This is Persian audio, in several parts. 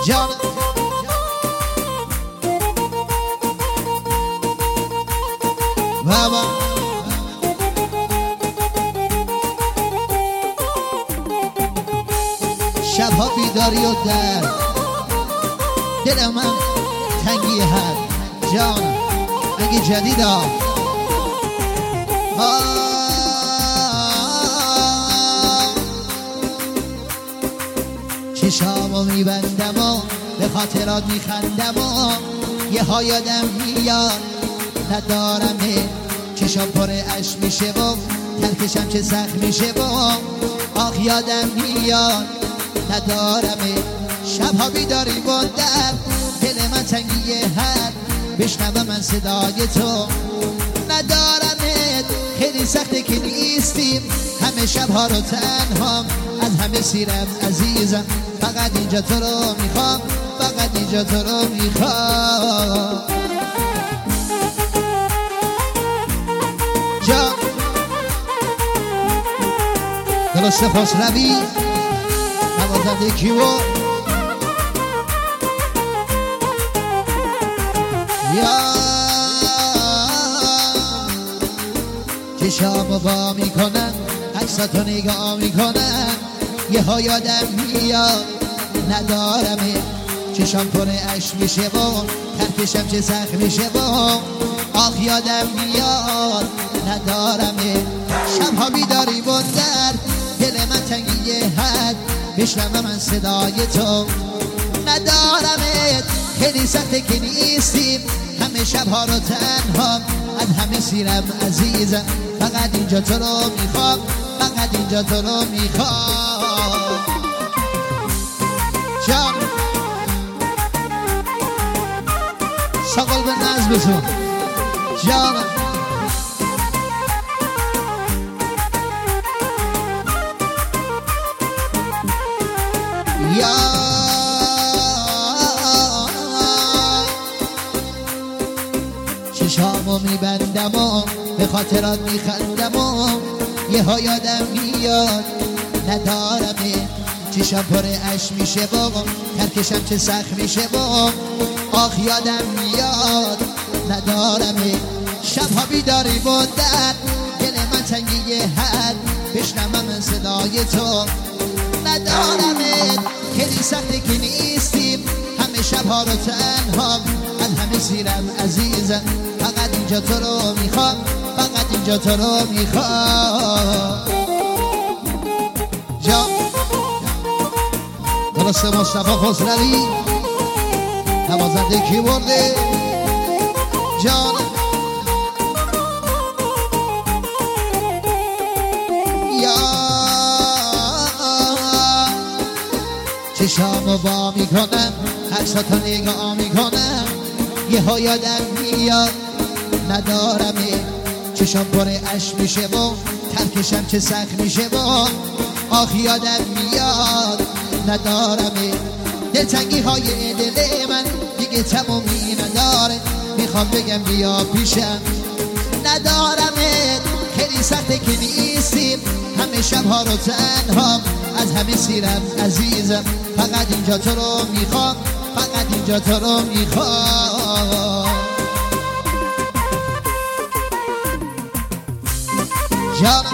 جان بابا شبها بیداری و درد دل من تنگی هر جان اگه جدید ها چشامو میبندم و به خاطرات میخندم و یه ها یادم میاد ندارمه چشام پر عشق میشه و ترکشم چه سخت میشه و آخ یادم میاد ندارمه شبها بیداری و در دل من تنگی هر بشنوم من صدای تو ندارمت خیلی سخته که نیستیم همه شبها رو تنهام از همه سیرم عزیزم فقط اینجا تو رو میخوام فقط اینجا تو رو میخوام جان درست پاس روی نوازنده کیبورد یا چشامو با میکنن عکساتو نگاه میکنن یه ها یادم میاد ندارمه چشام پر عشق میشه و ترکشم چه سخت میشه و آخ یادم میاد ندارمه شبها بیداری و در دل من تنگی حد بشنوم من صدای تو ندارمت خیلی سخته که نیستیم همه شبها رو تنها از همه سیرم عزیزم فقط اینجا تو رو میخوام فقط اینجا تو رو میخوام جان ساقل به نزد بسون جان یا چشامو میبندم و به خاطرات میخندم و یه ها یادم میاد ندارمه چشم پر عشق میشه و ترکشم چه سخت میشه و آخ یادم میاد ندارمه شبها بیداری و در دل من تنگی حد بشنوم من صدای تو ندارمت خیلی سخته که نیستیم همه شبها رو تنها از همه سیرم عزیزم فقط اینجا تو رو میخوام فقط اینجا تو رو میخوام جا درست مصطفی خسروی نوازنده کیبورد جان یا چشامو با میکنم عکساتو نگاه میکنم یه ها یادم میاد ندارمه چشام پر عشق میشه و ترکشم چه سخت میشه و آخ یادم میاد ندارمه دلتنگی های دل من دیگه تمومی نداره میخوام بگم بیا پیشم ندارمه خیلی سخته که نیستیم همه شبها رو تنها از همه سیرم عزیزم فقط اینجا تو رو میخوام فقط اینجا تو رو میخوام جانم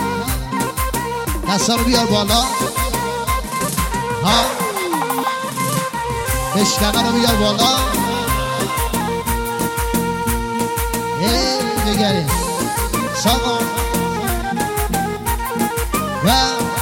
دستا رو بیار بالا ها بشکنه رو بیار بالا بگریم ساقا و